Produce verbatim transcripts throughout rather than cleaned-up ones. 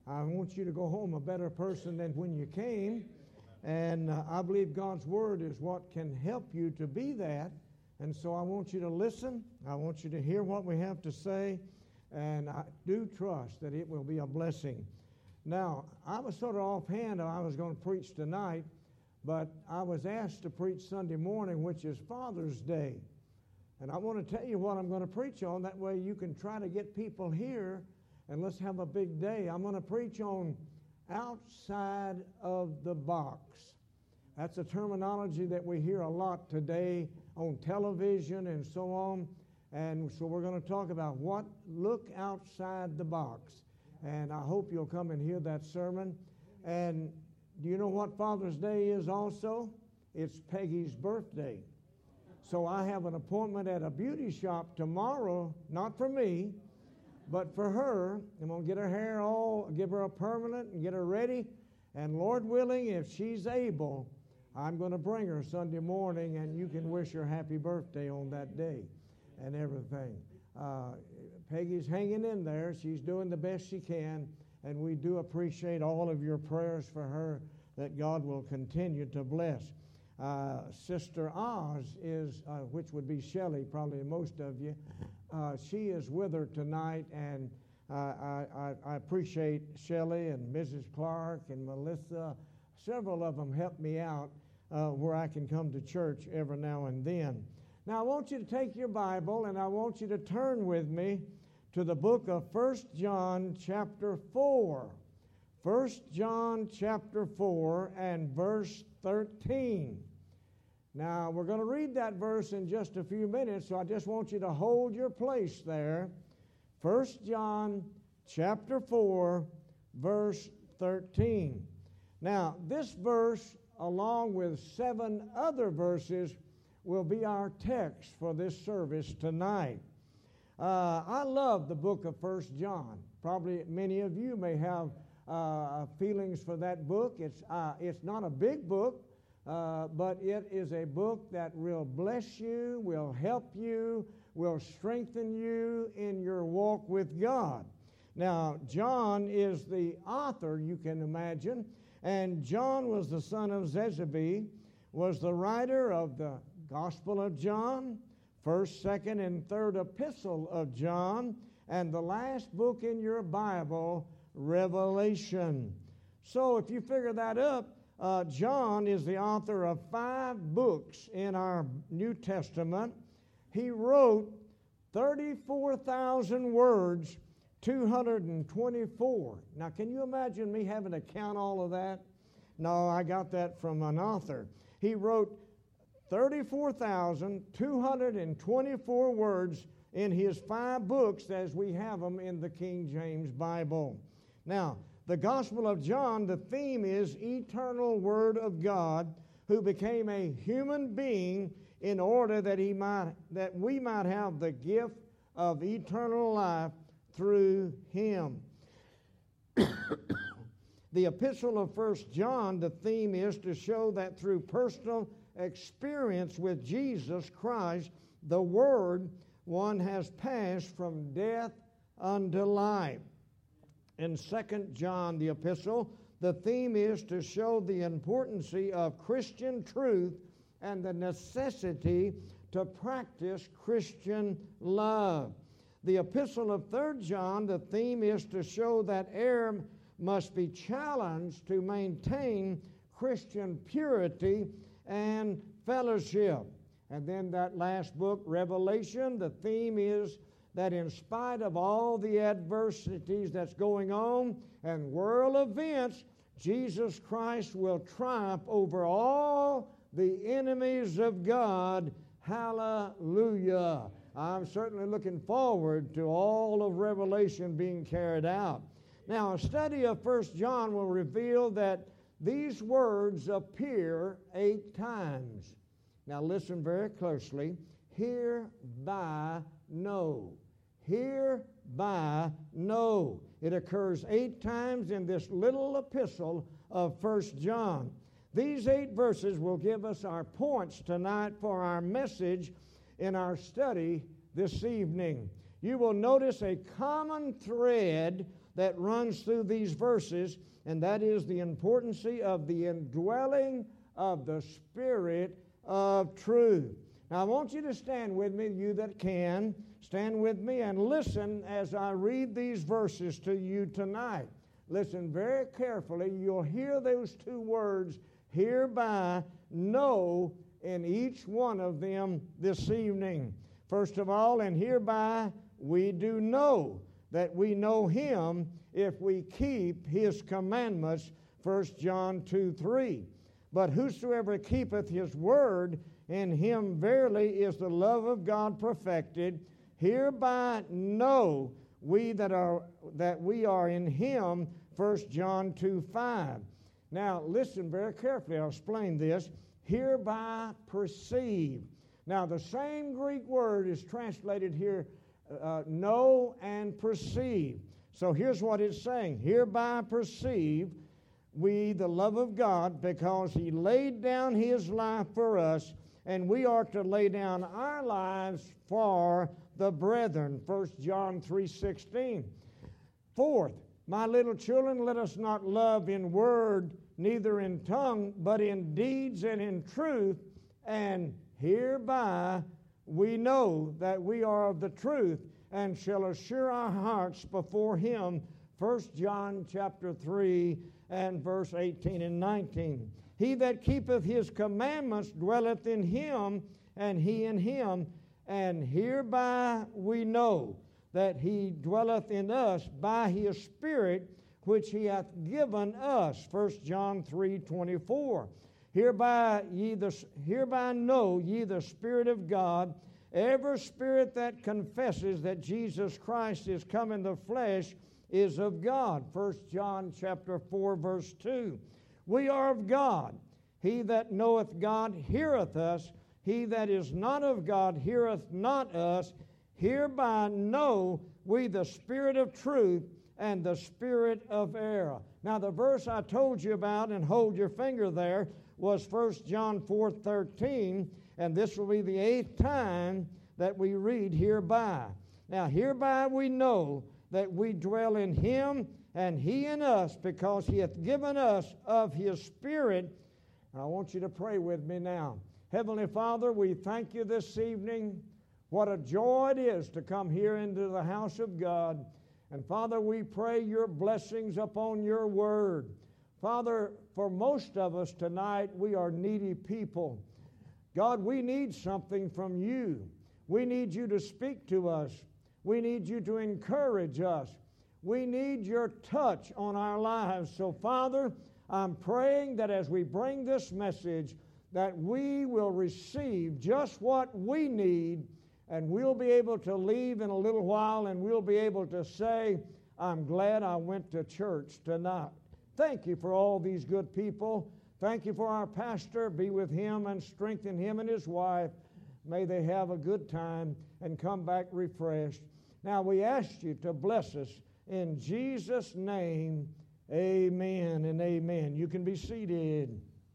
I want you to go home a better person than when you came. And uh, I believe God's Word is what can help you to be that. And so I want you to listen. I want you to hear what we have to say. And I do trust that it will be a blessing. Now, I was sort of offhand. I was going to preach tonight. But I was asked to preach Sunday morning, which is Father's Day. And I want to tell you what I'm going to preach on. That way you can try to get people here. And let's have a big day. I'm going to preach on outside of the box. That's a terminology that we hear a lot today on television and so on. And so we're going to talk about what look outside the box. And I hope you'll come and hear that sermon. And do you know what Father's Day is also? It's Peggy's birthday. So I have an appointment at a beauty shop tomorrow, not for me, but for her. I'm going to get her hair all, give her a permanent and get her ready. And Lord willing, if she's able, I'm going to bring her Sunday morning and you can wish her happy birthday on that day and everything. Uh, Peggy's hanging in there. She's doing the best she can. And we do appreciate all of your prayers for her that God will continue to bless. Uh, Sister Oz is, uh, which would be Shelley, probably most of you, uh, she is with her tonight, and uh, I, I, I appreciate Shelley and Missus Clark and Melissa. Several of them help me out uh, where I can come to church every now and then. Now, I want you to take your Bible, and I want you to turn with me to the book of First John chapter four. First John chapter four and verse thirteen. Now, we're going to read that verse in just a few minutes, so I just want you to hold your place there. First John chapter four, verse thirteen. Now, this verse, along with seven other verses, will be our text for this service tonight. Uh, I love the book of First John. Probably many of you may have uh, feelings for that book. It's, uh, it's not a big book, uh, but it is a book that will bless you, will help you, will strengthen you in your walk with God. Now, John is the author, you can imagine, and John was the son of Zebedee, was the writer of the Gospel of John, First, Second, and Third Epistle of John, and the last book in your Bible, Revelation. So if you figure that up, uh, John is the author of five books in our New Testament. He wrote thirty-four thousand words, two hundred twenty-four. Now, can you imagine me having to count all of that? No, I got that from an author. He wrote thirty-four thousand two hundred twenty-four words in his five books as we have them in the King James Bible. Now, the Gospel of John, the theme is eternal Word of God who became a human being in order that he might that we might have the gift of eternal life through him. The epistle of First John, the theme is to show that through personal experience with Jesus Christ, the Word, one has passed from death unto life. In Second John, the epistle, the theme is to show the importance of Christian truth and the necessity to practice Christian love. The epistle of Third John, the theme is to show that error must be challenged to maintain Christian purity and fellowship. And then that last book, Revelation, the theme is that in spite of all the adversities that's going on and world events, Jesus Christ will triumph over all the enemies of God. Hallelujah. I'm certainly looking forward to all of Revelation being carried out. Now, a study of First John will reveal that these words appear eight times. Now, listen very closely. Hereby know. Hereby know. It occurs eight times in this little epistle of First John. These eight verses will give us our points tonight for our message in our study this evening. You will notice a common thread that runs through these verses, and that is the importance of the indwelling of the Spirit of truth. Now I want you to stand with me, you that can. Stand with me and listen as I read these verses to you tonight. Listen very carefully. You'll hear those two words, hereby know, in each one of them this evening. First of all, and hereby we do know that we know Him if we keep His commandments, First John two three. But whosoever keepeth His word, in him verily is the love of God perfected. Hereby know we that are that we are in Him, First John two five. Now listen very carefully, I'll explain this. Hereby perceive. Now the same Greek word is translated here, uh, know and perceive. So here's what it's saying. Hereby perceive we the love of God, because He laid down His life for us, and we are to lay down our lives for the brethren, First John three sixteen. Fourth, my little children, let us not love in word, neither in tongue, but in deeds and in truth. And hereby we know that we are of the truth, and shall assure our hearts before Him. First John chapter three and verse eighteen and nineteen. He that keepeth His commandments dwelleth in Him, and He in him. And hereby we know that He dwelleth in us by His Spirit, which He hath given us. First John three twenty-four. Hereby ye the hereby know ye the Spirit of God. Every spirit that confesses that Jesus Christ is come in the flesh is of God. First John chapter four verse two. We are of God. He that knoweth God heareth us. He that is not of God heareth not us. Hereby know we the spirit of truth and the spirit of error. Now the verse I told you about, and hold your finger there, was First John four thirteen, and this will be the eighth time that we read hereby. Now hereby we know that we dwell in Him, and He in us, because He hath given us of His Spirit. I want you to pray with me now. Heavenly Father, we thank You this evening. What a joy it is to come here into the house of God. And Father, we pray Your blessings upon Your word. Father, for most of us tonight, we are needy people. God, we need something from You. We need You to speak to us. We need You to encourage us. We need Your touch on our lives. So, Father, I'm praying that as we bring this message, that we will receive just what we need, and we'll be able to leave in a little while, and we'll be able to say, I'm glad I went to church tonight. Thank You for all these good people. Thank You for our pastor. Be with him and strengthen him and his wife. May they have a good time and come back refreshed. Now we ask You to bless us in Jesus' name. Amen and amen. You can be seated.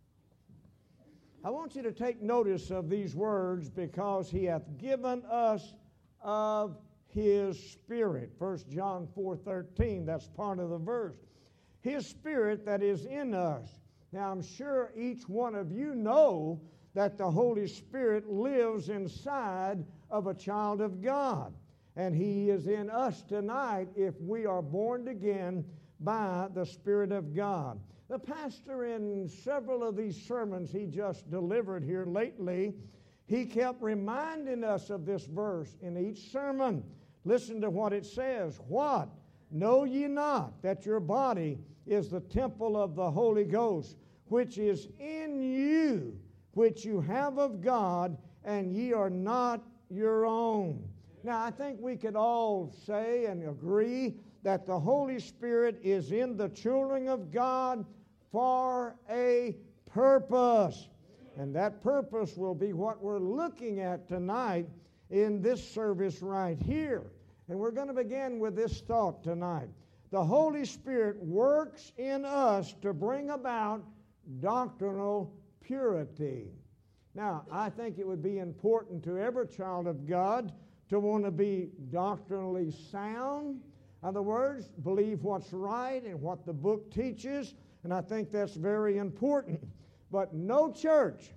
I want you to take notice of these words, because He hath given us of His Spirit. First John four thirteen, that's part of the verse. His Spirit that is in us. Now I'm sure each one of you know that the Holy Spirit lives inside of a child of God. And He is in us tonight if we are born again by the Spirit of God. The pastor, in several of these sermons he just delivered here lately, he kept reminding us of this verse in each sermon. Listen to what it says. What? Know ye not that your body is the temple of the Holy Ghost, which is in you, which you have of God, and ye are not your own? Now, I think we could all say and agree that the Holy Spirit is in the children of God for a purpose. And that purpose will be what we're looking at tonight in this service right here. And we're going to begin with this thought tonight. The Holy Spirit works in us to bring about doctrinal purity. Now, I think it would be important to every child of God to want to be doctrinally sound. In other words, believe what's right and what the book teaches, and I think that's very important. But no church,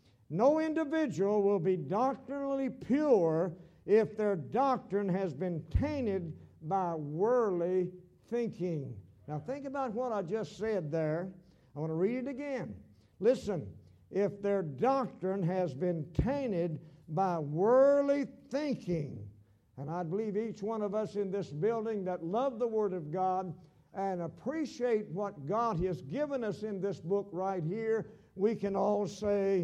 no individual will be doctrinally pure if their doctrine has been tainted by worldly thinking. Now think about what I just said there. I want to read it again. Listen, if their doctrine has been tainted by worldly thinking, and I believe each one of us in this building that love the Word of God and appreciate what God has given us in this book right here, we can all say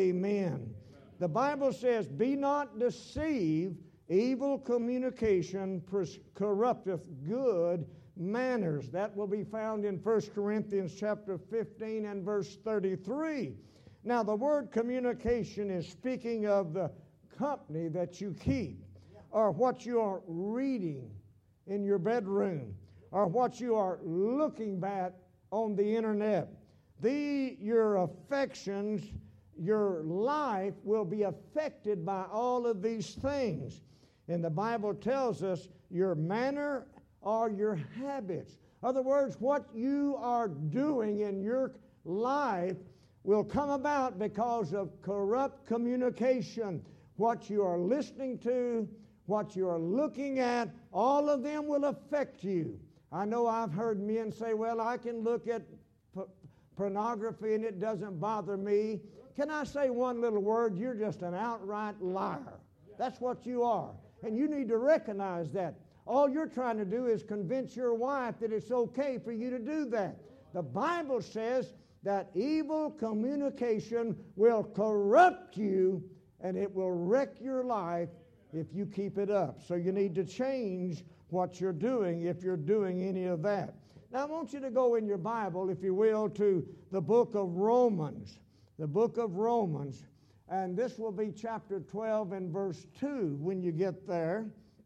amen. The Bible says, be not deceived, evil communication corrupteth good manners. That will be found in First Corinthians chapter fifteen and verse thirty-three. Now the word communication is speaking of the company that you keep, or what you are reading in your bedroom, or what you are looking at on the internet. The, your affections, your life will be affected by all of these things. And the Bible tells us your manner or your habits. In other words, what you are doing in your life will come about because of corrupt communication. What you are listening to, what you are looking at, all of them will affect you. I know I've heard men say, well, I can look at p- pornography and it doesn't bother me. Can I say one little word? You're just an outright liar. That's what you are. And you need to recognize that. All you're trying to do is convince your wife that it's okay for you to do that. The Bible says that evil communication will corrupt you and it will wreck your life if you keep it up. So you need to change what you're doing if you're doing any of that. Now I want you to go in your Bible, if you will, to the book of Romans. The book of Romans. And this will be chapter twelve and verse two when you get there.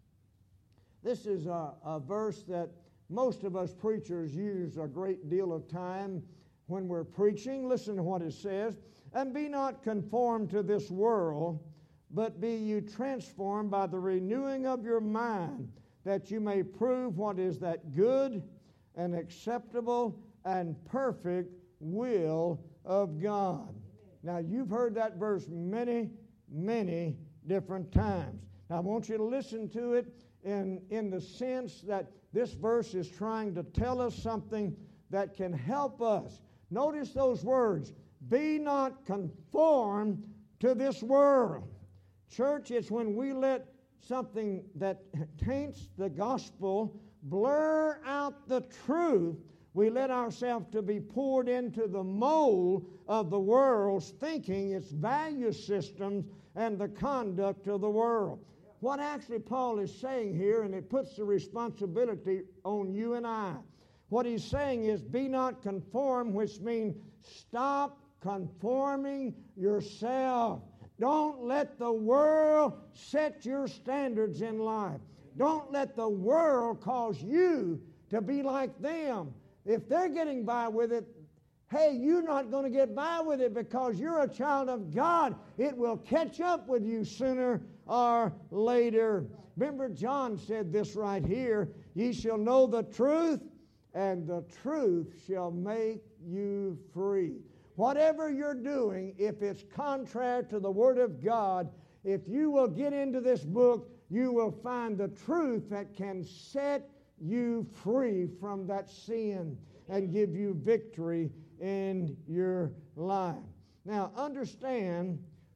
This is a, a verse that most of us preachers use a great deal of time when we're preaching. Listen to what it says. And be not conformed to this world, but be you transformed by the renewing of your mind, that you may prove what is that good and acceptable and perfect will of God. Now, you've heard that verse many, many different times. Now, I want you to listen to it in, in the sense that this verse is trying to tell us something that can help us. Notice those words, be not conformed to this world. Church, it's when we let something that taints the gospel blur out the truth. We let ourselves to be poured into the mold of the world's thinking, its value systems, and the conduct of the world. What actually Paul is saying here, and it puts the responsibility on you and I, what he's saying is be not conformed, which means stop conforming yourself. Don't let the world set your standards in life. Don't let the world cause you to be like them. If they're getting by with it, hey, you're not going to get by with it because you're a child of God. It will catch up with you sooner or later. Remember, John said this right here, ye shall know the truth, and the truth shall make you free. Whatever you're doing, if it's contrary to the Word of God, if you will get into this book, you will find the truth that can set you free from that sin and give you victory in your life. Now, understand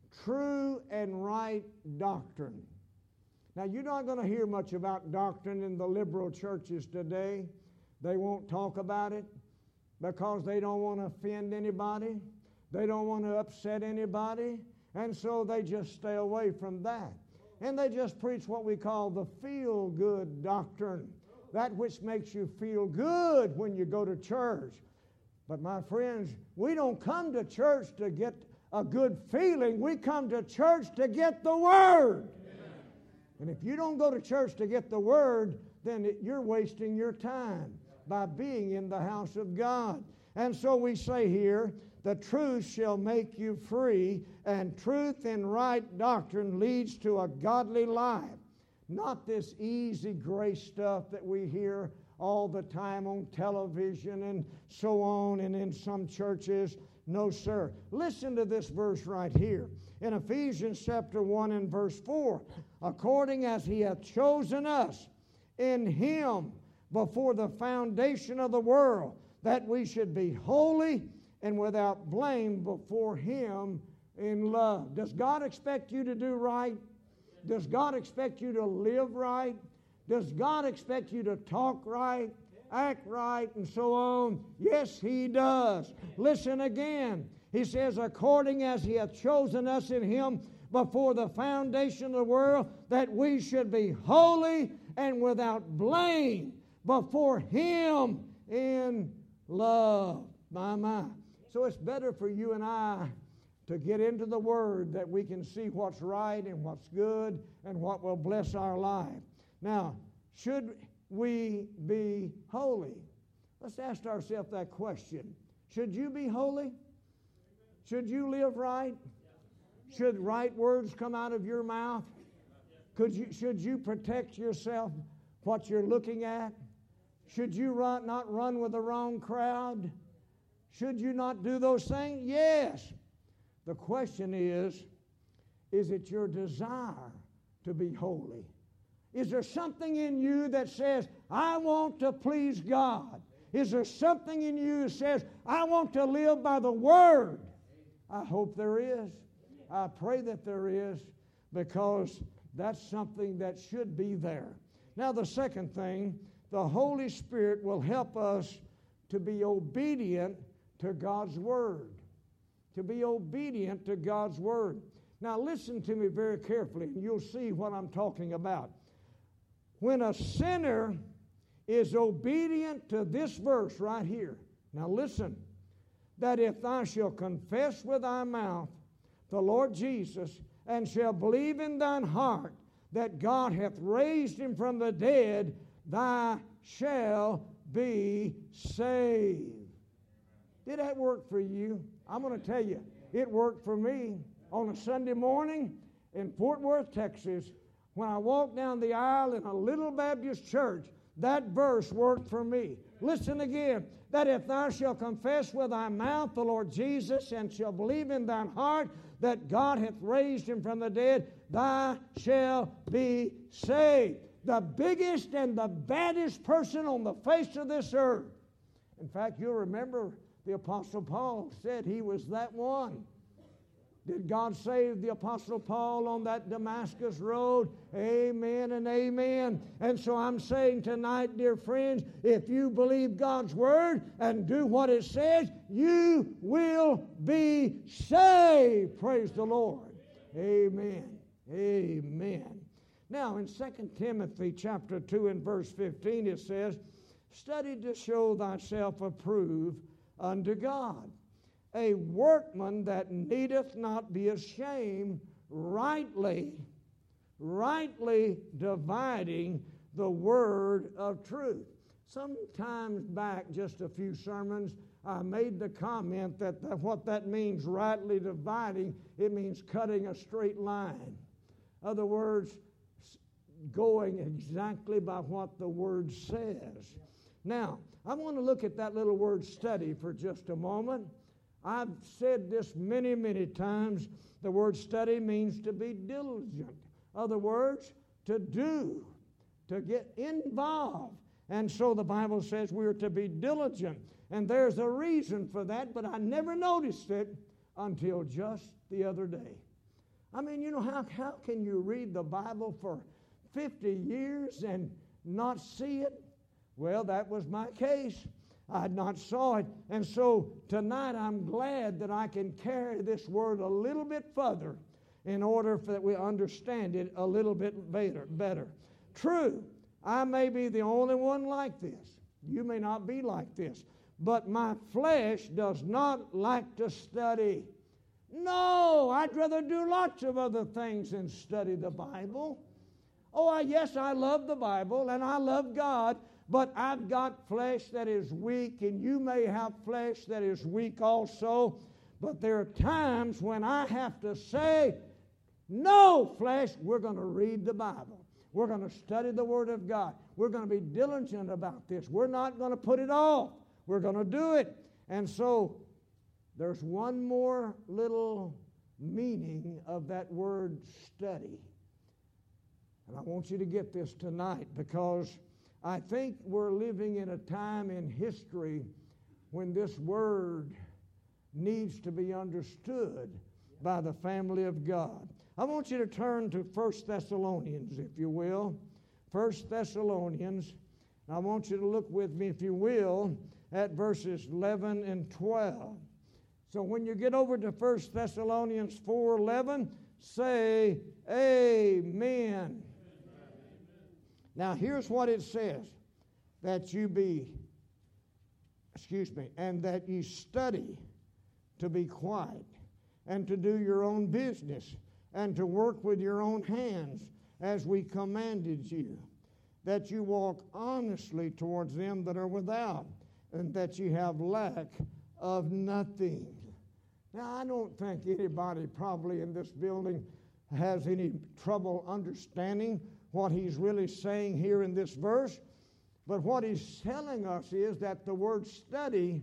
true and right doctrine. Now, you're not going to hear much about doctrine in the liberal churches today. They won't talk about it because they don't want to offend anybody. They don't want to upset anybody. And so they just stay away from that. And they just preach what we call the feel-good doctrine. That which makes you feel good when you go to church. But my friends, we don't come to church to get a good feeling. We come to church to get the Word. Amen. And if you don't go to church to get the Word, then it, you're wasting your time by being in the house of God. And so we say here, the truth shall make you free, and truth in right doctrine leads to a godly life. Not this easy grace stuff that we hear all the time on television and so on and in some churches. No, sir. Listen to this verse right here. In Ephesians chapter one and verse four, according as he hath chosen us in him before the foundation of the world, that we should be holy and without blame before him in love. Does God expect you to do right? Does God expect you to live right? Does God expect you to talk right, act right, and so on? Yes, he does. Listen again. He says, according as he hath chosen us in him before the foundation of the world, that we should be holy and without blame before him in love. My, my. So it's better for you and I to get into the Word that we can see what's right and what's good and what will bless our life. Now, should we be holy? Let's ask ourselves that question. Should you be holy? Should you live right? Should right words come out of your mouth? Could you, should you protect yourself, what you're looking at? Should you run, not run with the wrong crowd? Should you not do those things? Yes. The question is, is it your desire to be holy? Is there something in you that says, I want to please God? Is there something in you that says, I want to live by the Word? I hope there is. I pray that there is, because that's something that should be there. Now, the second thing, the Holy Spirit will help us to be obedient to God's Word. To be obedient to God's Word. Now, listen to me very carefully, and you'll see what I'm talking about. When a sinner is obedient to this verse right here, now listen, that if thou shalt confess with thy mouth the Lord Jesus, and shall believe in thine heart that God hath raised him from the dead, thou shalt be saved. Did that work for you? I'm going to tell you, it worked for me. On a Sunday morning in Fort Worth, Texas, when I walked down the aisle in a little Baptist church, that verse worked for me. Listen again. That if thou shalt confess with thy mouth the Lord Jesus, and shalt believe in thine heart that God hath raised him from the dead, thou shalt be saved. The biggest and the baddest person on the face of this earth. In fact, you'll remember the Apostle Paul said he was that one. Did God save the Apostle Paul on that Damascus road? Amen and amen. And so I'm saying tonight, dear friends, if you believe God's Word and do what it says, you will be saved. Praise the Lord. Amen. Amen. Now in Second Timothy chapter two and verse fifteen it says, study to show thyself approved unto God, a workman that needeth not be ashamed, rightly, rightly dividing the word of truth. Sometimes back, just a few sermons, I made the comment that, that what that means, rightly dividing, it means cutting a straight line. In other words, going exactly by what the Word says. Now, I want to look at that little word study for just a moment. I've said this many, many times. The word study means to be diligent. Other words, to do, to get involved. And so the Bible says we are to be diligent. And there's a reason for that, but I never noticed it until just the other day. I mean, you know, how, how can you read the Bible for fifty years and not see it? Well, that was my case. I had not saw it. And so tonight I'm glad that I can carry this word a little bit further in order that we understand it a little bit better. better. True, I may be the only one like this. You may not be like this. But my flesh does not like to study. No, I'd rather do lots of other things than study the Bible. Oh, I, yes, I love the Bible and I love God, but I've got flesh that is weak, and you may have flesh that is weak also. But there are times when I have to say, no, flesh, we're going to read the Bible. We're going to study the Word of God. We're going to be diligent about this. We're not going to put it off. We're going to do it. And so there's one more little meaning of that word study. And I want you to get this tonight, because I think we're living in a time in history when this word needs to be understood by the family of God. I want you to turn to First Thessalonians, if you will. First Thessalonians. I want you to look with me, if you will, at verses eleven and twelve. So when you get over to First Thessalonians four eleven, say amen. Now here's what it says, that you be, excuse me, and that you study to be quiet, and to do your own business, and to work with your own hands, as we commanded you, that you walk honestly towards them that are without, and that you have lack of nothing. Now, I don't think anybody probably in this building has any trouble understanding what he's really saying here in this verse, but what he's telling us is that the word study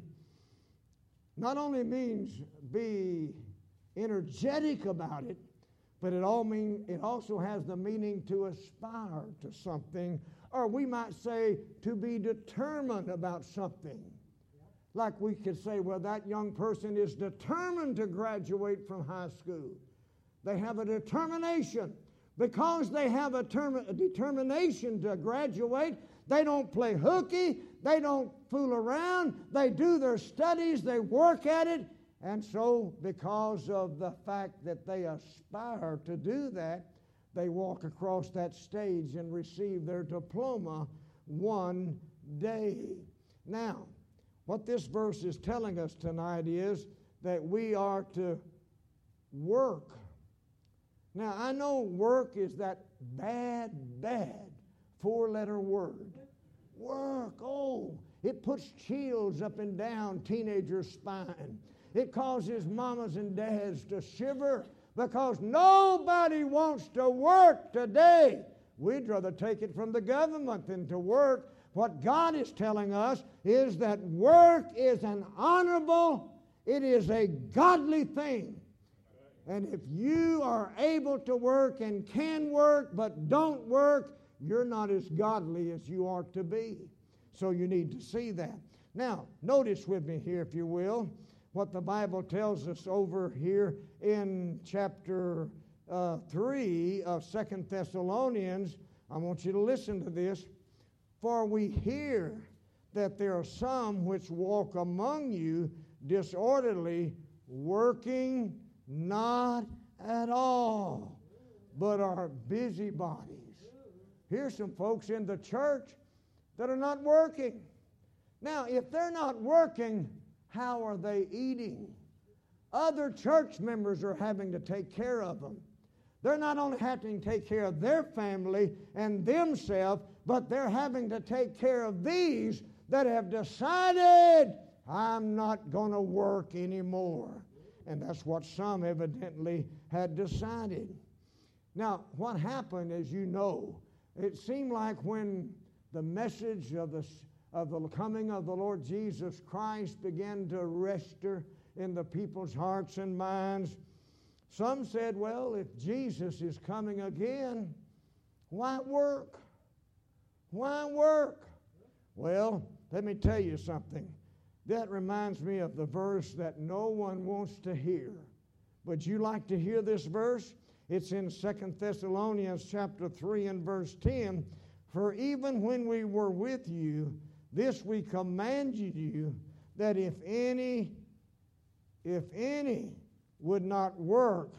not only means be energetic about it, but it all mean it also has the meaning to aspire to something, or we might say to be determined about something. Like we could say, well, that young person is determined to graduate from high school. They have a determination. Because they have a, term, a determination to graduate, they don't play hooky, they don't fool around, they do their studies, they work at it. And so, because of the fact that they aspire to do that, they walk across that stage and receive their diploma one day. Now, what this verse is telling us tonight is that we are to work. Now, I know work is that bad, bad four-letter word. Work, oh, it puts chills up and down teenagers' spine. It causes mamas and dads to shiver because nobody wants to work today. We'd rather take it from the government than to work. What God is telling us is that work is an honorable, it is a godly thing. And if you are able to work and can work but don't work, you're not as godly as you are to be. So you need to see that. Now, notice with me here, if you will, what the Bible tells us over here in chapter uh, three of Second Thessalonians. I want you to listen to this. For we hear that there are some which walk among you disorderly, working not at all, but are busybodies. Here's some folks in the church that are not working. Now, if they're not working, how are they eating? Other church members are having to take care of them. They're not only having to take care of their family and themselves, but they're having to take care of these that have decided, I'm not going to work anymore. And that's what some evidently had decided. Now, what happened, as you know, it seemed like when the message of the, of the coming of the Lord Jesus Christ began to register in the people's hearts and minds, some said, well, if Jesus is coming again, why work? Why work? Well, let me tell you something. That reminds me of the verse that no one wants to hear. Would you like to hear this verse? It's in Second Thessalonians chapter three and verse ten. For even when we were with you, this we commanded you, that if any, if any would not work.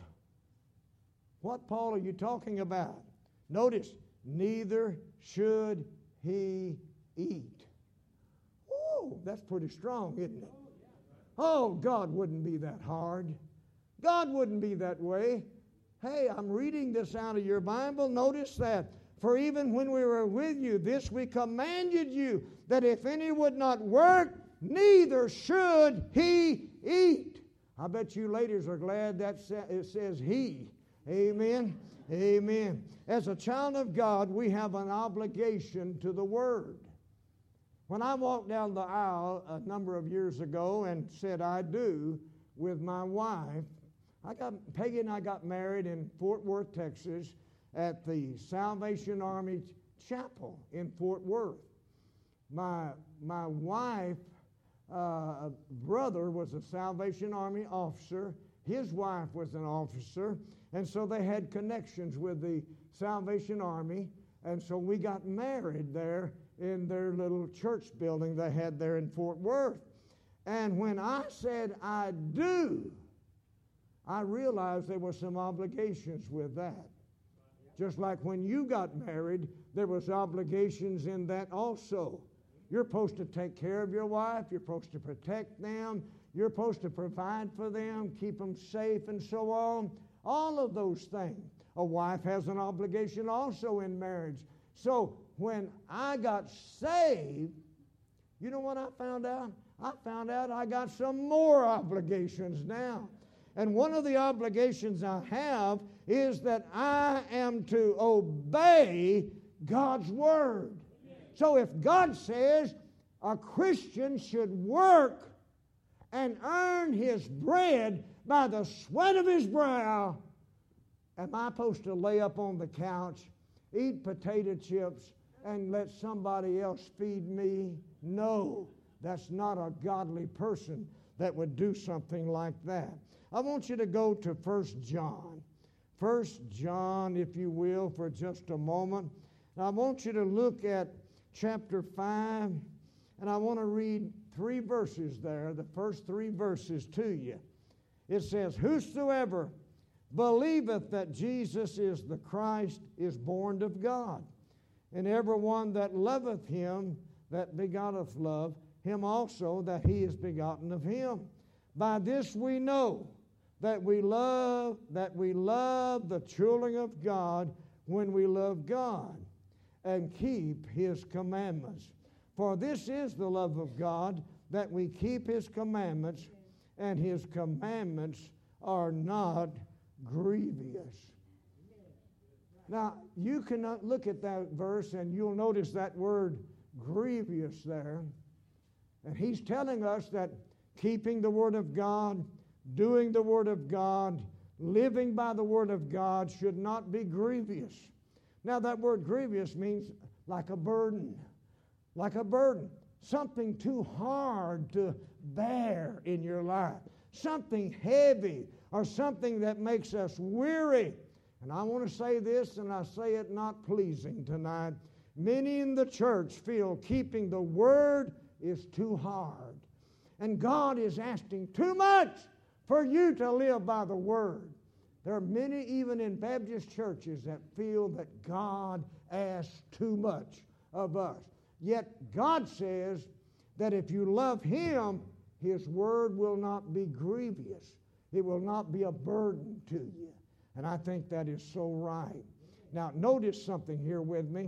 What, Paul, are you talking about? Notice, neither should he eat. Oh, that's pretty strong, isn't it? Oh, God wouldn't be that hard. God wouldn't be that way. Hey, I'm reading this out of your Bible. Notice that. For even when we were with you, this we commanded you, that if any would not work, neither should he eat. I bet you ladies are glad that it says he Amen. Amen. As a child of God, we have an obligation to the Word. When I walked down the aisle a number of years ago and said I do with my wife, I got Peggy and I got married in Fort Worth, Texas, at the Salvation Army Chapel in Fort Worth. My my wife, uh, brother was a Salvation Army officer. His wife was an officer, and so they had connections with the Salvation Army, and so we got married there in their little church building they had there in Fort Worth. And when I said I do, I realized there were some obligations with that. Just like when you got married, there was obligations in that also. You're supposed to take care of your wife. You're supposed to protect them. You're supposed to provide for them, keep them safe, and so on. All of those things. A wife has an obligation also in marriage. So when I got saved, you know what I found out? I found out I got some more obligations now. And one of the obligations I have is that I am to obey God's Word. So if God says a Christian should work and earn his bread by the sweat of his brow, am I supposed to lay up on the couch, eat potato chips, and let somebody else feed me? No, that's not a godly person that would do something like that. I want you to go to First John. First John, if you will, for just a moment. Now, I want you to look at chapter five, and I want to read three verses there, the first three verses to you. It says, "Whosoever believeth that Jesus is the Christ is born of God. And every one that loveth him that begotteth love, him also that he is begotten of him. By this we know that we love, that we love the children of God when we love God and keep his commandments. For this is the love of God, that we keep his commandments, and his commandments are not grievous." Now, you can look at that verse and you'll notice that word grievous there. And he's telling us that keeping the Word of God, doing the Word of God, living by the Word of God should not be grievous. Now, that word grievous means like a burden, like a burden, something too hard to bear in your life, something heavy or something that makes us weary. And I want to say this, and I say it not pleasing tonight. Many in the church feel keeping the Word is too hard. And God is asking too much for you to live by the Word. There are many, even in Baptist churches, that feel that God asks too much of us. Yet God says that if you love Him, His Word will not be grievous. It will not be a burden to you. And I think that is so right. Now, notice something here with me.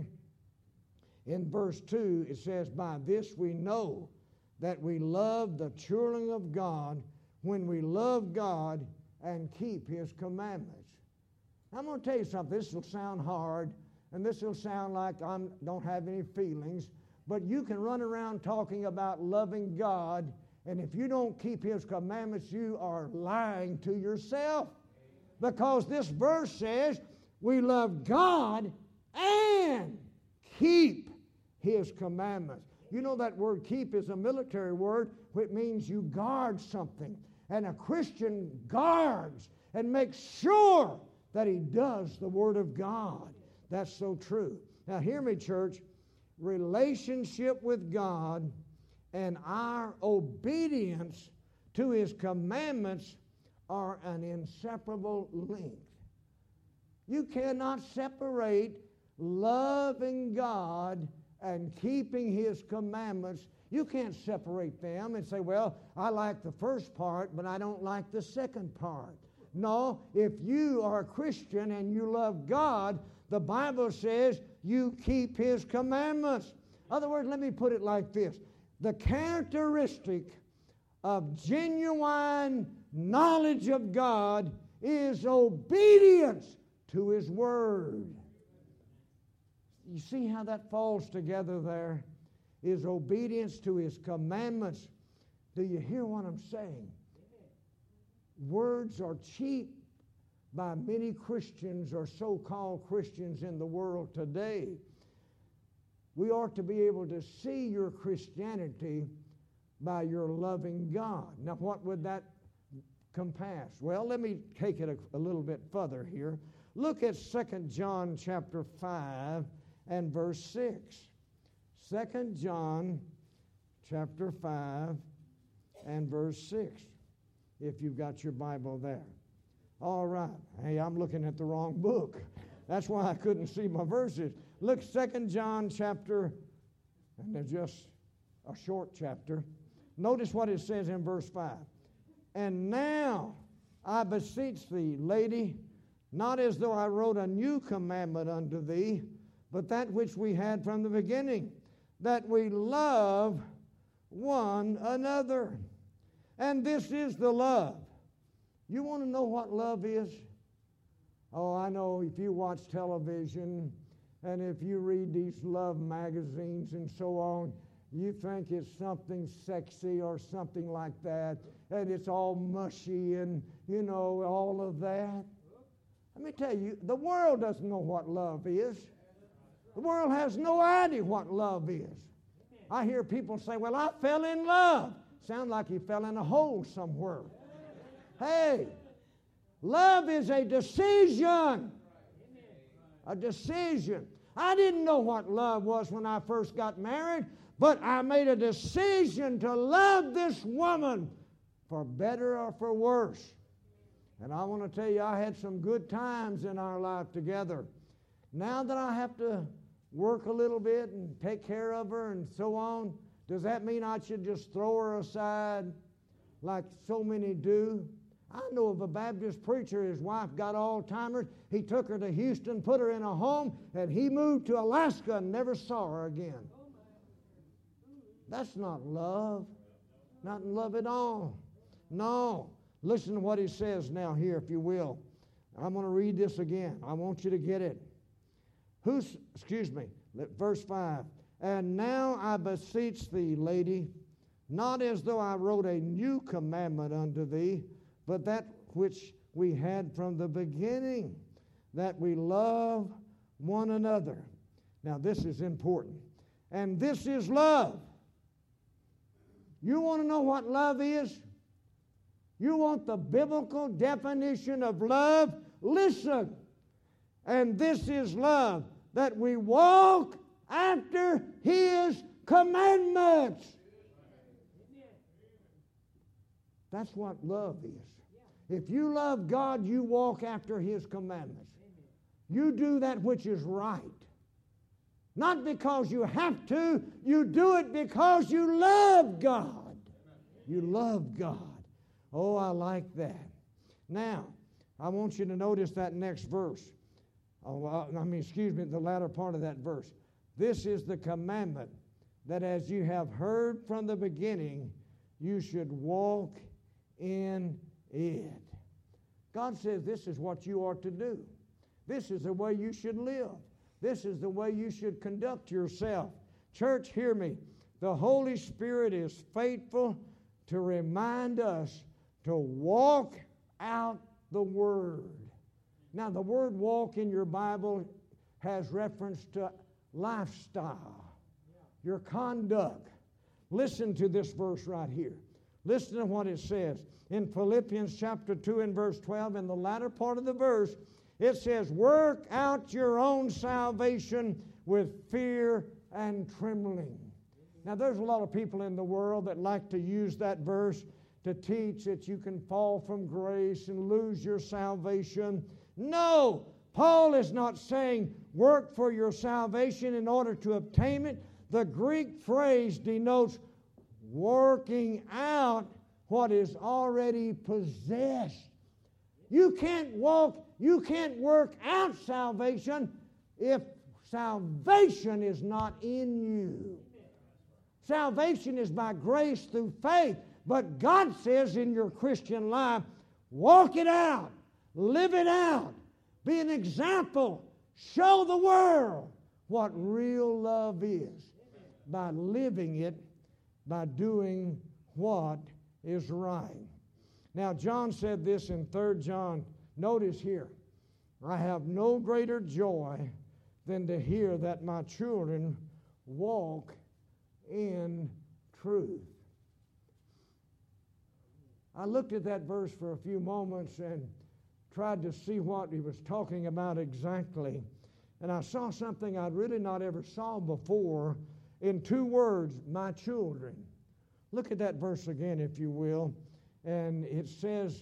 In verse two, it says, "By this we know that we love the children of God when we love God and keep His commandments." I'm going to tell you something. This will sound hard, and this will sound like I don't have any feelings, but you can run around talking about loving God, and if you don't keep His commandments, you are lying to yourself. Because this verse says we love God and keep His commandments. You know that word keep is a military word, which means you guard something. And a Christian guards and makes sure that he does the Word of God. That's so true. Now hear me, church. Relationship with God and our obedience to His commandments are an inseparable link. You cannot separate loving God and keeping His commandments. You can't separate them and say, well, I like the first part, but I don't like the second part. No, if you are a Christian and you love God, the Bible says you keep His commandments. In other words, let me put it like this. The characteristic of genuine knowledge of God is obedience to His Word. You see how that falls together there? Is obedience to His commandments. Do you hear what I'm saying? Words are cheap by many Christians or so-called Christians in the world today. We ought to be able to see your Christianity by your loving God. Now, what would that compass? Well, let me take it a, a little bit further here. Look at Second John chapter five and verse six. Second John chapter five and verse six, if you've got your Bible there. All right. Hey, I'm looking at the wrong book. That's why I couldn't see my verses. Look, Second John chapter, and they're just a short chapter. Notice what it says in verse five. And now I beseech thee, lady, not as though I wrote a new commandment unto thee, but that which we had from the beginning, that we love one another. And this is the love. You want to know what love is? Oh, I know if you watch television and if you read these love magazines and so on, you think it's something sexy or something like that, and it's all mushy and, you know, all of that. Let me tell you, the world doesn't know what love is. The world has no idea what love is. I hear people say, well, I fell in love. Sound like you fell in a hole somewhere. Hey, love is a decision. A decision. I didn't know what love was when I first got married, but I made a decision to love this woman for better or for worse. And I want to tell you, I had some good times in our life together. Now that I have to work a little bit and take care of her and so on, does that mean I should just throw her aside like so many do? I know of a Baptist preacher, his wife got Alzheimer's. He took her to Houston, put her in a home, and he moved to Alaska and never saw her again. That's not love. Not love at all. No. Listen to what he says now here, if you will. I'm going to read this again. I want you to get it. Who's, excuse me, verse five. And now I beseech thee, lady, not as though I wrote a new commandment unto thee, but that which we had from the beginning, that we love one another. Now this is important. And this is love. You want to know what love is? You want the biblical definition of love? Listen. And this is love, that we walk after His commandments. That's what love is. If you love God, you walk after His commandments. You do that which is right. Not because you have to, you do it because you love God. You love God. Oh, I like that. Now, I want you to notice that next verse. Oh, I mean, excuse me, the latter part of that verse. This is the commandment, that as you have heard from the beginning, you should walk in it. God says this is what you are to do. This is the way you should live. This is the way you should conduct yourself. Church, hear me. The Holy Spirit is faithful to remind us to walk out the Word. Now, the word walk in your Bible has reference to lifestyle, your conduct. Listen to this verse right here. Listen to what it says. In Philippians chapter two and verse twelve, in the latter part of the verse, it says, work out your own salvation with fear and trembling. Now, there's a lot of people in the world that like to use that verse to teach that you can fall from grace and lose your salvation. No, Paul is not saying work for your salvation in order to obtain it. The Greek phrase denotes working out what is already possessed. You can't walk, you can't work out salvation if salvation is not in you. Salvation is by grace through faith, but God says in your Christian life, walk it out. Live it out. Be an example. Show the world what real love is by living it, by doing what is right. Now, John said this in Third John. Notice here, I have no greater joy than to hear that my children walk in truth. I looked at that verse for a few moments and tried to see what he was talking about exactly. And I saw something I'd really not ever saw before in two words, my children. Look at that verse again, if you will. And it says,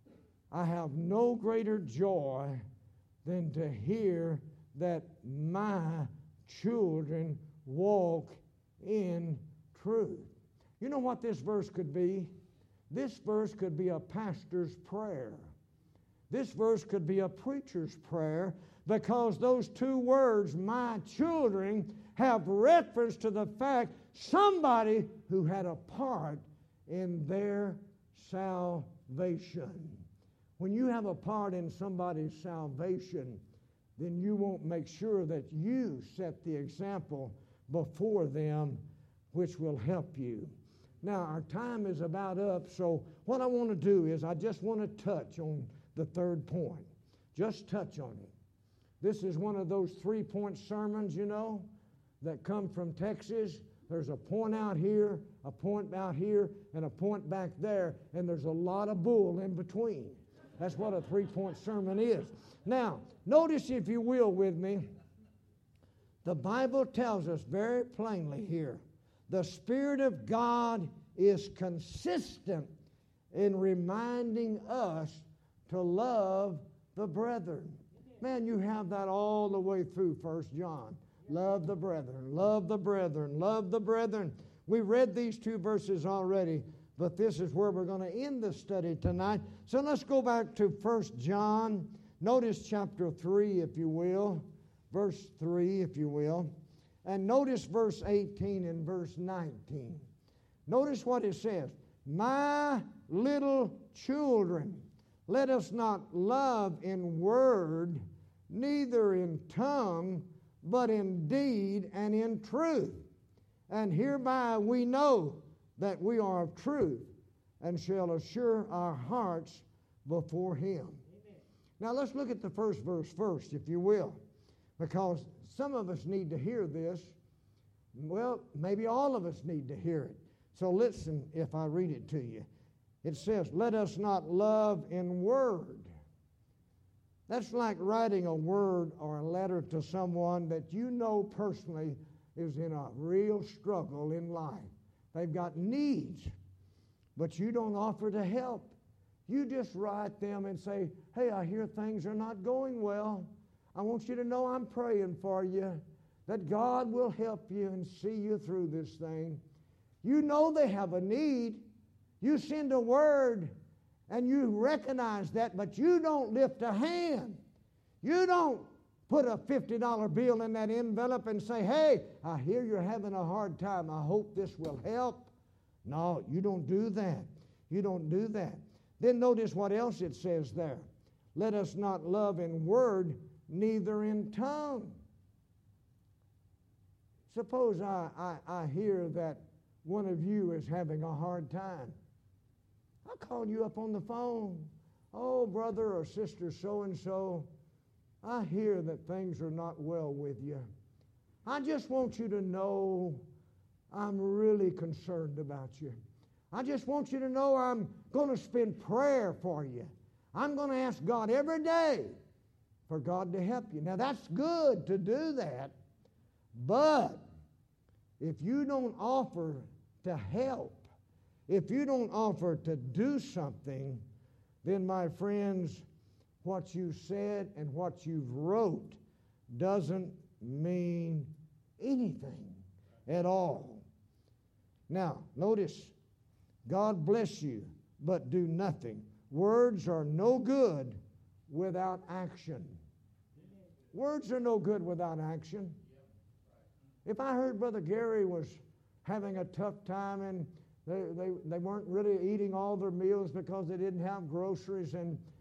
I have no greater joy than to hear that my children walk in truth. You know what this verse could be? This verse could be a pastor's prayer. This verse could be a preacher's prayer, because those two words, my children, have reference to the fact somebody who had a part in their salvation. When you have a part in somebody's salvation, then you won't make sure that you set the example before them, which will help you. Now, our time is about up, so what I want to do is I just want to touch on the third point. Just touch on it. This is one of those three-point sermons, you know, that come from Texas. There's a point out here, a point out here, and a point back there, and there's a lot of bull in between. That's what a three-point sermon is. Now, notice, if you will, with me, the Bible tells us very plainly here, the Spirit of God is consistent in reminding us to love the brethren. Man, you have that all the way through First John. Love the brethren, love the brethren, love the brethren. We read these two verses already, but this is where we're going to end the study tonight. So let's go back to First John. Notice chapter three, if you will. Verse three, if you will. And notice verse eighteen and verse nineteen. Notice what it says. My little children, let us not love in word, neither in tongue, but in deed and in truth. And hereby we know that we are of truth, and shall assure our hearts before Him. Amen. Now let's look at the first verse first, if you will, because some of us need to hear this. Well, maybe all of us need to hear it. So listen if I read it to you. It says, let us not love in word. That's like writing a word or a letter to someone that you know personally is in a real struggle in life. They've got needs, but you don't offer to help. You just write them and say, hey, I hear things are not going well. I want you to know I'm praying for you, that God will help you and see you through this thing. You know they have a need. You send a word and you recognize that, but you don't lift a hand. You don't put a fifty dollar bill in that envelope and say, hey, I hear you're having a hard time. I hope this will help. No, you don't do that. You don't do that. Then notice what else it says there. Let us not love in word, neither in tongue. Suppose I, I, I hear that one of you is having a hard time. I'll call you up on the phone. Oh, brother or sister so-and-so, I hear that things are not well with you. I just want you to know I'm really concerned about you. I just want you to know I'm going to spend prayer for you. I'm going to ask God every day for God to help you. Now, that's good to do that, but if you don't offer to help, if you don't offer to do something, then, my friends, what you said and what you've wrote doesn't mean anything at all. Now, notice, God bless you, but do nothing. Words are no good without action. Words are no good without action. If I heard Brother Gary was having a tough time and they, they, they weren't really eating all their meals because they didn't have groceries, and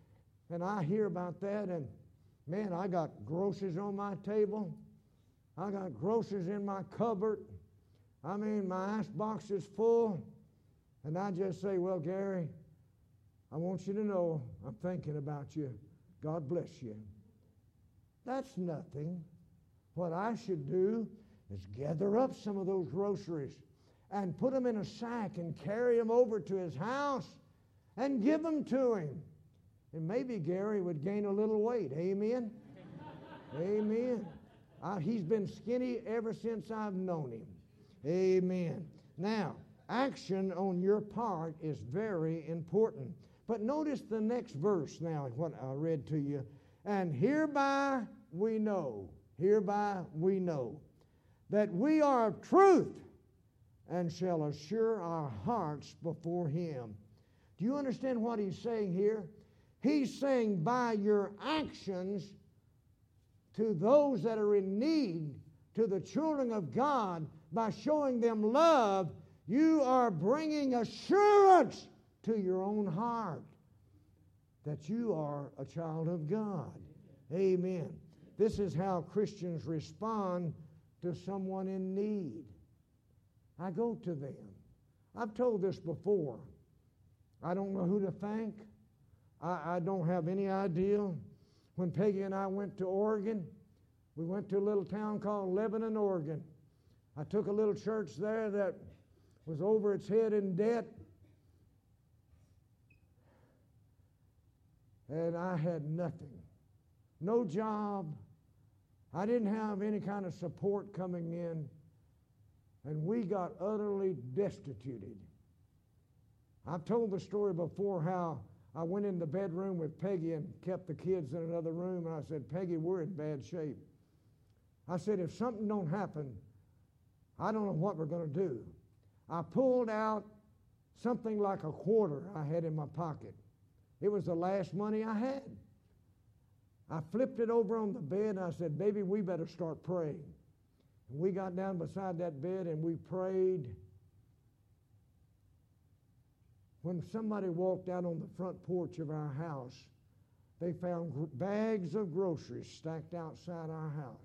And I hear about that, and man, I got groceries on my table. I got groceries in my cupboard. I mean, my icebox is full. And I just say, well, Gary, I want you to know I'm thinking about you. God bless you. That's nothing. What I should do is gather up some of those groceries and put them in a sack and carry them over to his house and give them to him. And maybe Gary would gain a little weight. Amen? Amen. Uh, he's been skinny ever since I've known him. Amen. Now, action on your part is very important. But notice the next verse now, what I read to you. And hereby we know, hereby we know, that we are of truth and shall assure our hearts before him. Do you understand what he's saying here? He's saying by your actions to those that are in need, to the children of God, by showing them love, you are bringing assurance to your own heart that you are a child of God. Amen. This is how Christians respond to someone in need. I go to them. I've told this before. I don't know who to thank. I, I don't have any idea. When Peggy and I went to Oregon, we went to a little town called Lebanon, Oregon. I took a little church there that was over its head in debt. And I had nothing. No job. I didn't have any kind of support coming in. And we got utterly destituted. I've told the story before how I went in the bedroom with Peggy and kept the kids in another room. And I said, Peggy, we're in bad shape. I said, if something don't happen, I don't know what we're going to do. I pulled out something like a quarter I had in my pocket. It was the last money I had. I flipped it over on the bed and I said, baby, we better start praying. And we got down beside that bed and we prayed. When somebody walked out on the front porch of our house, they found gr- bags of groceries stacked outside our house.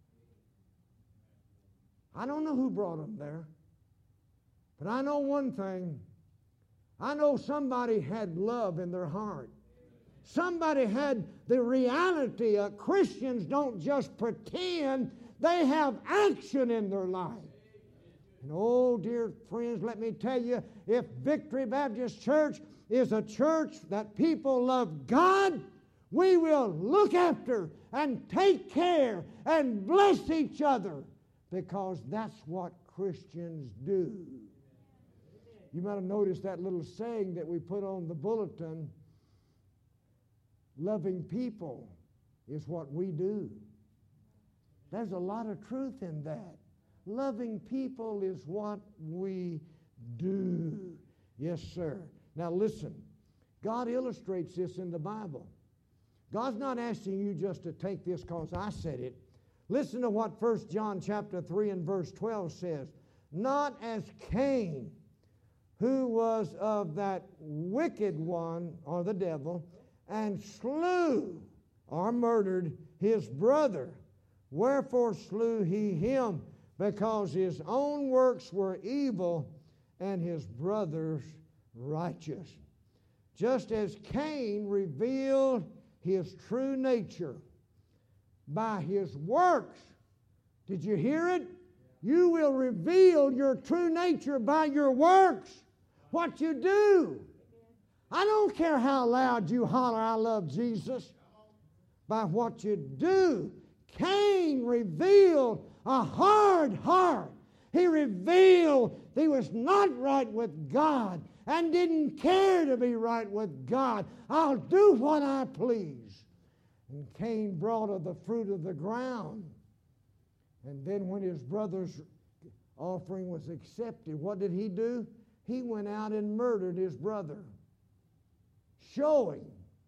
I don't know who brought them there, but I know one thing. I know somebody had love in their heart. Somebody had the reality of Christians don't just pretend, they have action in their life. And oh, dear friends, let me tell you, if Victory Baptist Church is a church that people love God, we will look after and take care and bless each other, because that's what Christians do. You might have noticed that little saying that we put on the bulletin, loving people is what we do. There's a lot of truth in that. Loving people is what we do. Yes, sir. Now listen, God illustrates this in the Bible. God's not asking you just to take this because I said it. Listen to what First John chapter three and verse twelve says. Not as Cain, who was of that wicked one, or the devil, and slew or murdered his brother. Wherefore slew he him? Because his own works were evil and his brother's righteous. Just as Cain revealed his true nature by his works. Did you hear it? You will reveal your true nature by your works. What you do. I don't care how loud you holler, I love Jesus. By what you do. Cain revealed a hard heart. He revealed he was not right with God and didn't care to be right with God. I'll do what I please. And Cain brought of the fruit of the ground. And then when his brother's offering was accepted, what did he do? He went out and murdered his brother. Showing,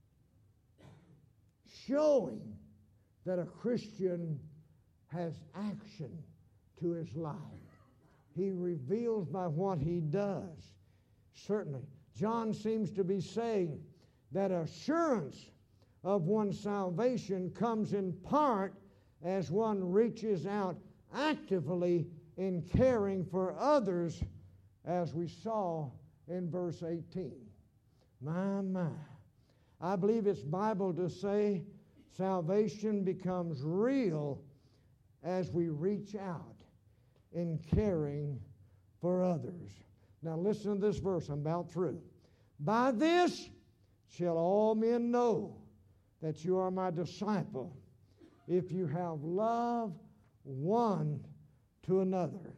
showing that a Christian has action to his life. He reveals by what he does. Certainly, John seems to be saying that assurance of one's salvation comes in part as one reaches out actively in caring for others, as we saw in verse eighteen. My, my. I believe it's Bible to say salvation becomes real as we reach out in caring for others. Now listen to this verse. I'm about through. By this shall all men know that you are my disciple, if you have love one to another.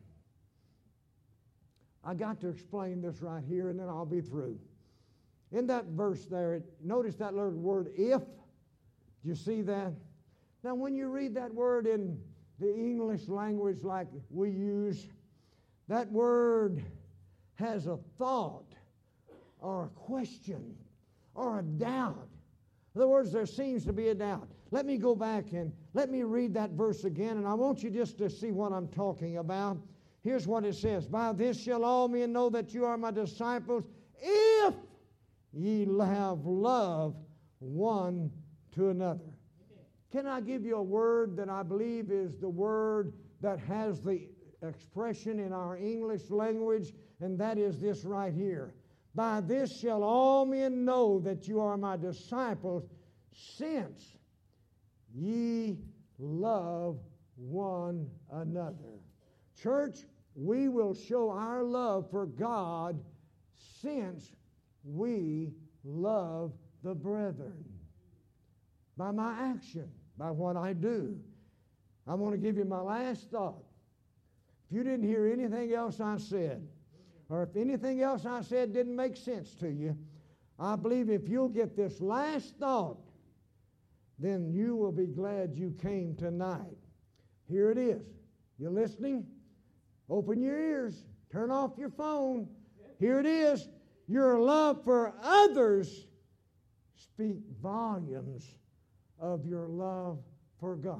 I got to explain this right here, and then I'll be through. In that verse there, notice that little word, if. Do you see that? Now, when you read that word in the English language like we use, that word has a thought or a question or a doubt. In other words, there seems to be a doubt. Let me go back and let me read that verse again, and I want you just to see what I'm talking about. Here's what it says. By this shall all men know that you are my disciples, if ye have love one to another. Can I give you a word that I believe is the word that has the expression in our English language, and that is this right here. By this shall all men know that you are my disciples, since ye love one another. Church, we will show our love for God since we love the brethren. By my action, by what I do. I want to give you my last thought. If you didn't hear anything else I said, or if anything else I said didn't make sense to you, I believe if you'll get this last thought, then you will be glad you came tonight. Here it is. You listening? Open your ears. Turn off your phone. Here it is. Your love for others speak volumes of your love for God.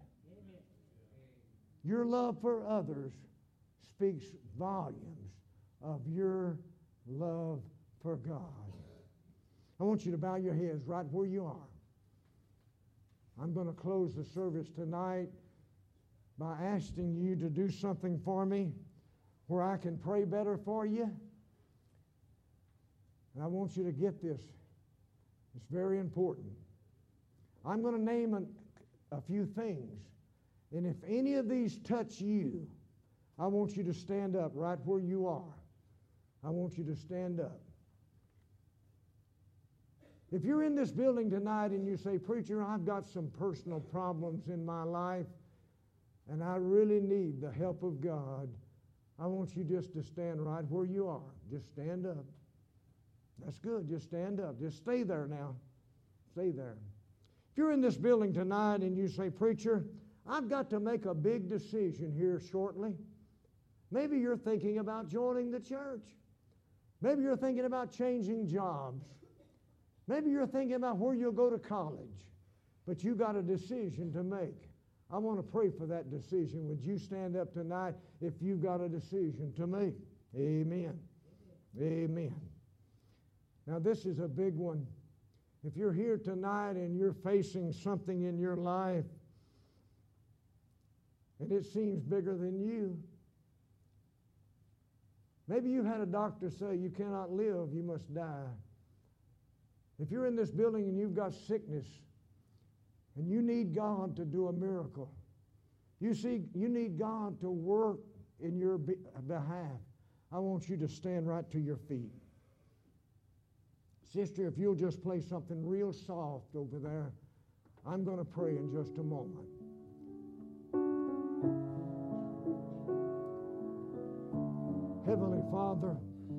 Your love for others speaks volumes of your love for God. I want you to bow your heads right where you are. I'm going to close the service tonight by asking you to do something for me where I can pray better for you. And I want you to get this. It's very important. I'm going to name a, a few things. And if any of these touch you, I want you to stand up right where you are. I want you to stand up. If you're in this building tonight and you say, Preacher, I've got some personal problems in my life and I really need the help of God, I want you just to stand right where you are. Just stand up. That's good. Just stand up. Just stay there now. Stay there. If you're in this building tonight and you say, Preacher, I've got to make a big decision here shortly. Maybe you're thinking about joining the church. Maybe you're thinking about changing jobs. Maybe you're thinking about where you'll go to college. But you got a decision to make. I want to pray for that decision. Would you stand up tonight if you've got a decision to make? Amen. Amen. Now this is a big one. If you're here tonight and you're facing something in your life and it seems bigger than you, maybe you had a doctor say you cannot live, you must die. If you're in this building and you've got sickness and you need God to do a miracle, you see, you need God to work in your be- behalf, I want you to stand right to your feet. Sister, if you'll just play something real soft over there, I'm going to pray in just a moment. Heavenly Father,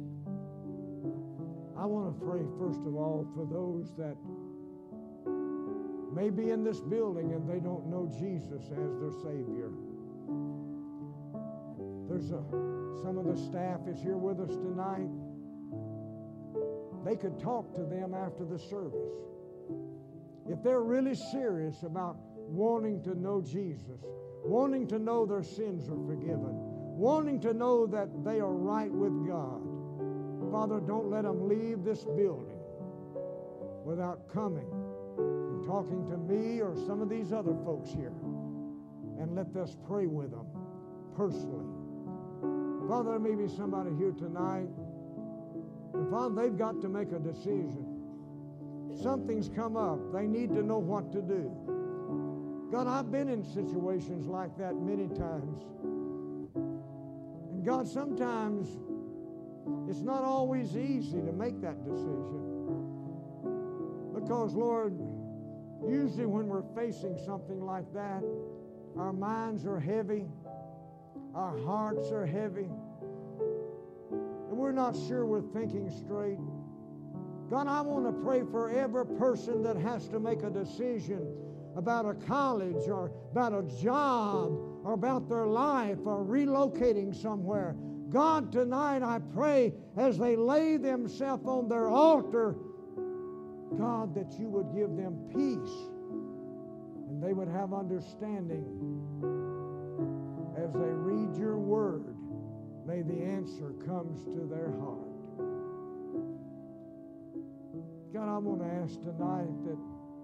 I want to pray first of all for those that may be in this building and they don't know Jesus as their Savior. There's a, some of the staff is here with us tonight. They could talk to them after the service. If they're really serious about wanting to know Jesus, wanting to know their sins are forgiven, wanting to know that they are right with God, Father, don't let them leave this building without coming and talking to me or some of these other folks here. And let us pray with them personally. Father, there may be somebody here tonight, and Father, they've got to make a decision. Something's come up. They need to know what to do. God, I've been in situations like that many times. And God, sometimes it's not always easy to make that decision. Because, Lord, usually when we're facing something like that, our minds are heavy, our hearts are heavy, and we're not sure we're thinking straight. God, I want to pray for every person that has to make a decision about a college or about a job or about their life or relocating somewhere. God, tonight I pray as they lay themselves on their altar, God, that you would give them peace and they would have understanding as they read your word. May the answer comes to their heart. God, I want to ask tonight that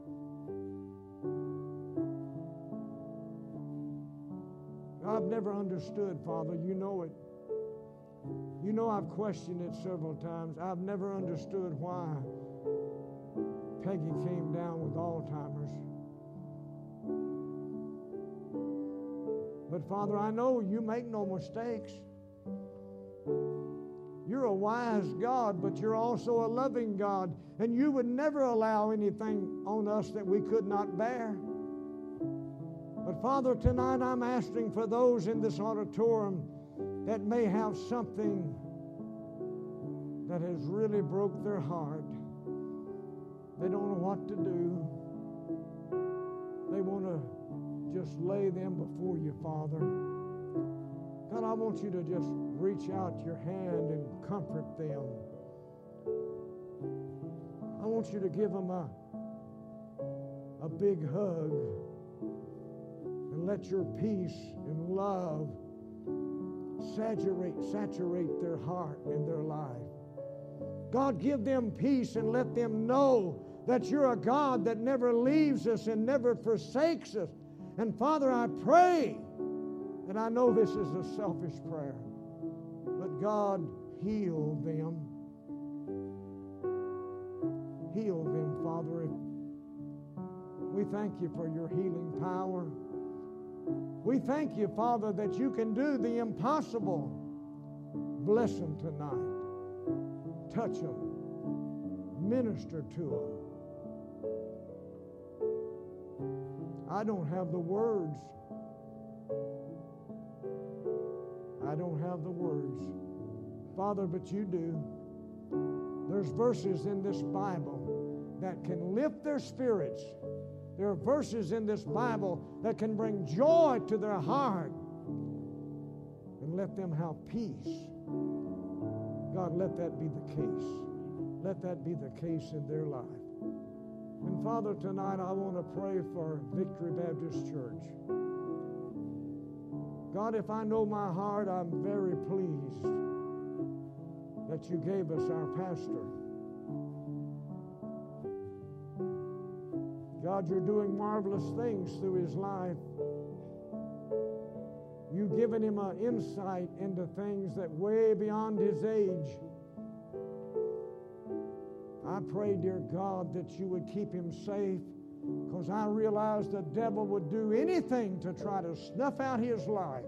I've never understood, Father. You know it. You know I've questioned it several times. I've never understood why Peggy came down with Alzheimer's. But Father, I know you make no mistakes. You're a wise God, but you're also a loving God, and you would never allow anything on us that we could not bear. But Father, tonight I'm asking for those in this auditorium that may have something that has really broke their heart. They don't know what to do. They want to just lay them before you, Father. God, I want you to just reach out your hand and comfort them. I want you to give them a, a big hug and let your peace and love saturate, saturate their heart and their life. God, give them peace and let them know that you're a God that never leaves us and never forsakes us. And Father, I pray, and I know this is a selfish prayer, but God, heal them. Heal them, Father. We thank you for your healing power. We thank you, Father, that you can do the impossible. Bless them tonight. Touch them. Minister to them. I don't have the words. I don't have the words, Father, but you do. There's verses in this Bible that can lift their spirits. There are verses in this Bible that can bring joy to their heart and let them have peace. God, let that be the case. Let that be the case in their life. And Father, tonight I want to pray for Victory Baptist Church. God, if I know my heart, I'm very pleased that you gave us our pastor. God, you're doing marvelous things through his life. You've given him an insight into things that way beyond his age. I pray, dear God, that you would keep him safe, because I realize the devil would do anything to try to snuff out his life.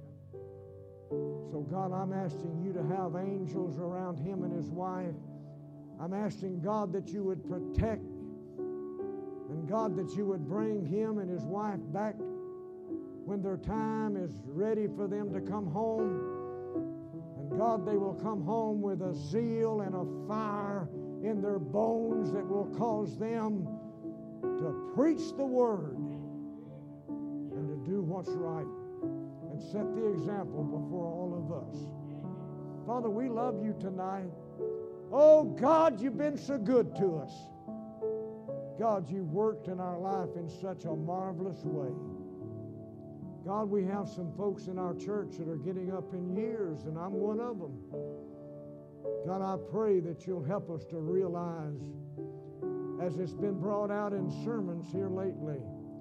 So, God, I'm asking you to have angels around him and his wife. I'm asking, God, that you would protect, and God, that you would bring him and his wife back when their time is ready for them to come home. And God, they will come home with a zeal and a fire in their bones that will cause them to preach the word and to do what's right and set the example before all of us. Father, we love you tonight. Oh, God, you've been so good to us. God, you've worked in our life in such a marvelous way. God, we have some folks in our church that are getting up in years, and I'm one of them. God, I pray that you'll help us to realize as it's been brought out in sermons here lately.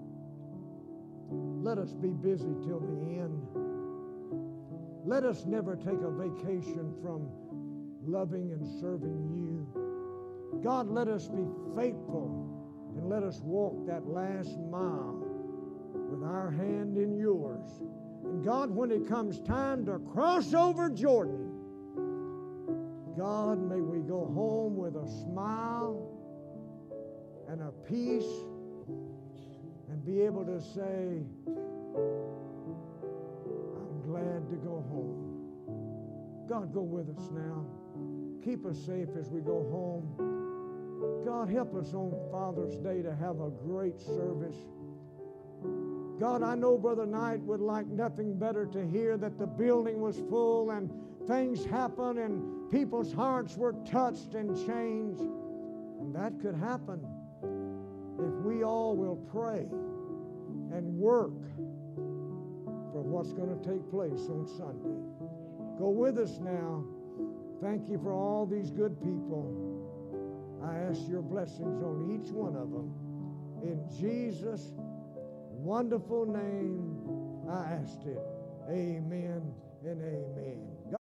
Let us be busy till the end. Let us never take a vacation from loving and serving you. God, let us be faithful and let us walk that last mile with our hand in yours. And God, when it comes time to cross over Jordan, God, may we go home with a smile and a peace and be able to say, I'm glad to go home. God, go with us now. Keep us safe as we go home. God, help us on Father's Day to have a great service. God, I know Brother Knight would like nothing better to hear that the building was full and things happened and people's hearts were touched and changed. And that could happen if we all will pray and work for what's going to take place on Sunday. Go with us now. Thank you for all these good people. I ask your blessings on each one of them. In Jesus' wonderful name, I asked it. Amen and amen. God